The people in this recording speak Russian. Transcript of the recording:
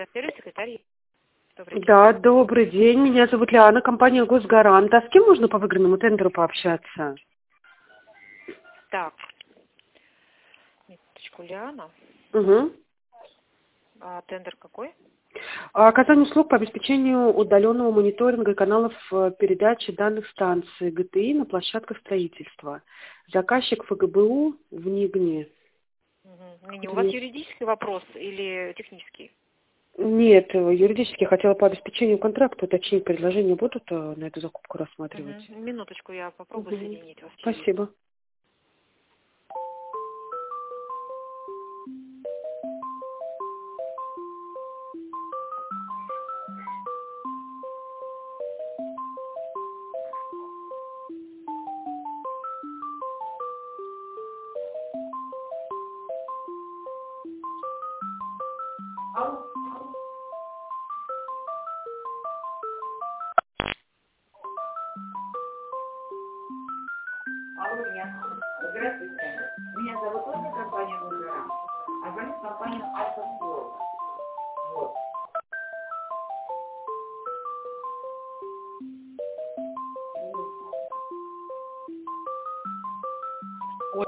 первый секретарь. Добрый день. Да, добрый день. Меня зовут Лиана, компания «Госгарант». А с кем можно по выигранному тендеру пообщаться? Так, минуточку, Лиана. Угу. А тендер какой? Оказание услуг по обеспечению удаленного мониторинга каналов передачи данных станций ГТИ на площадках строительства. Заказчик ФГБУ в Нигне. У вас юридический вопрос или технический? Нет, юридически хотела по обеспечению контракта уточнить, предложения будут на эту закупку рассматривать. Минуточку, я попробую соединить вас. Спасибо. Алло, здравствуйте. Меня зовут Ольга, компания «Госгарант». А звонит компания «Альфа-Спорт». Вот.